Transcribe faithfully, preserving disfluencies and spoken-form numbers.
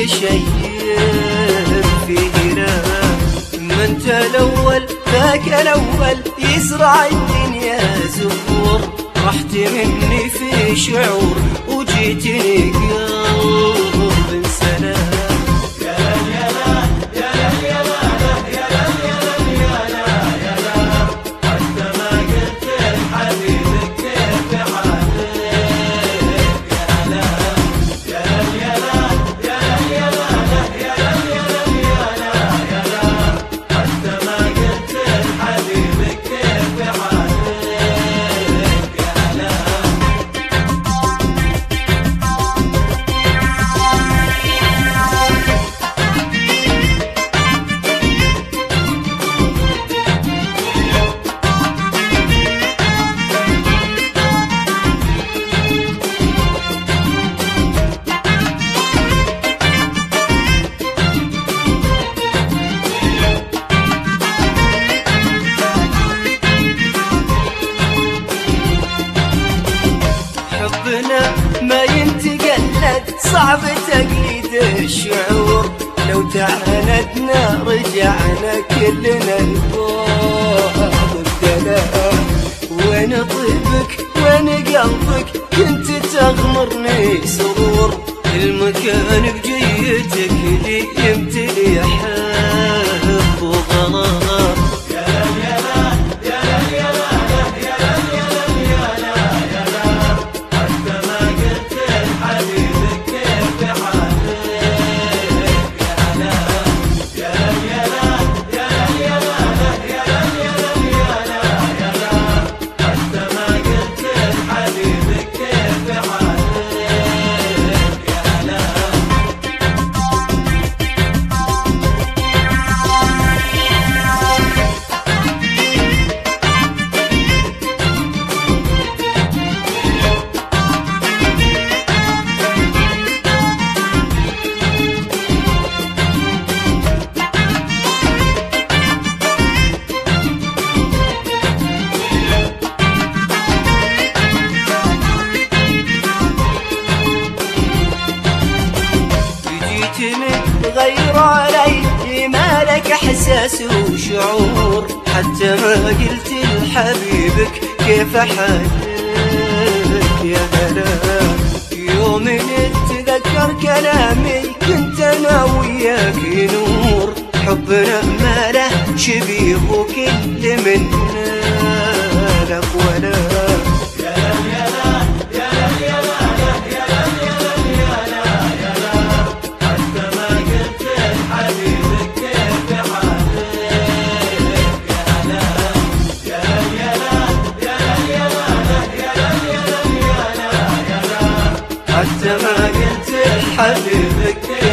شيء فيه لا، ما انت الاول ذاك الاول يزرع الدنيا زهور، رحت مني في شعور وجيتني قلب سلام. حبنا ما ينتقلد صعب تقليد الشعور، لو تعاندنا رجعنا كلنا لفوق الدلال. وين طيبك وين قلبك كنت تغمرني سرور، المكان بجيتك لي يمتلي حب وغرام. غير علي ما لك احساس وشعور، حتى ما قلت لحبيبك كيف حالك يا هلا. يوم نتذكر كلامي كنت انا وياك نور، حبنا ما له شبيه وكل منا لك ولا. حتى ما قلت لحبيبك